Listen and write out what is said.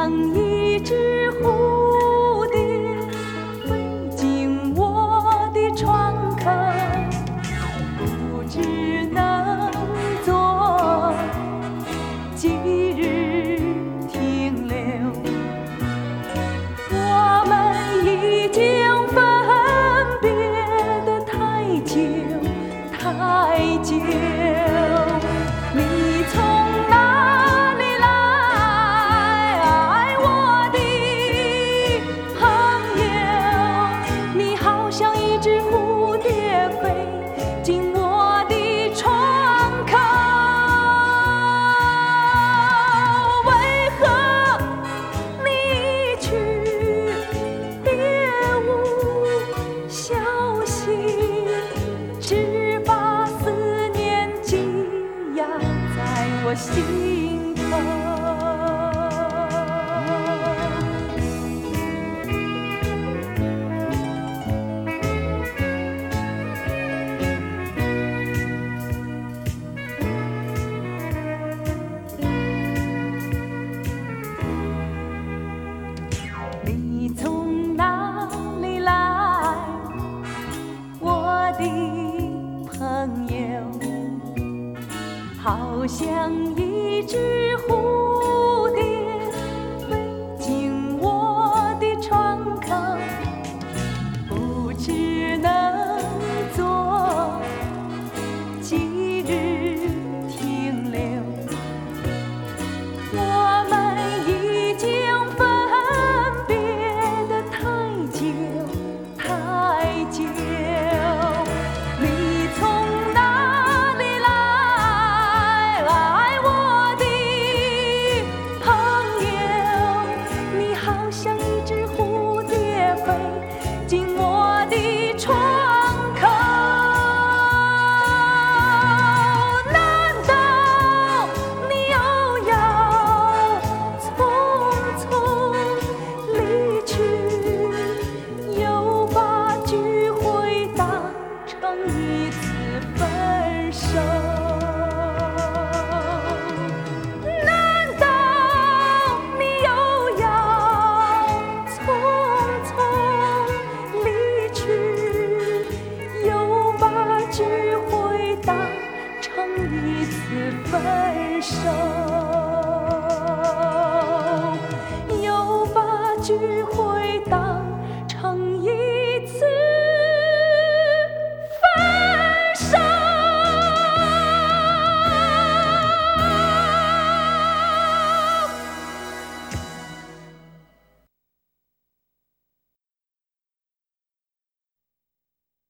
像一只蝴蝶飞进我的窗口，不知能做几日停留。我们已经分别得太久太久。你从哪里来，我的朋友？你好像一只蝴蝶飞进我的窗口。为何你去别无消息，只把思念积压在我心头？你从哪里来，我的朋友？好像一只蝴蝶飞进我的窗口，不知能做几日停留。我们已经分别得太久太久。你从哪里来，我的朋友？你好像一只蝴蝶飞进我的窗口。难道你又要匆匆离去，又把聚会当成一次分手？难道你又要匆匆离去，又把聚会当成一次分手？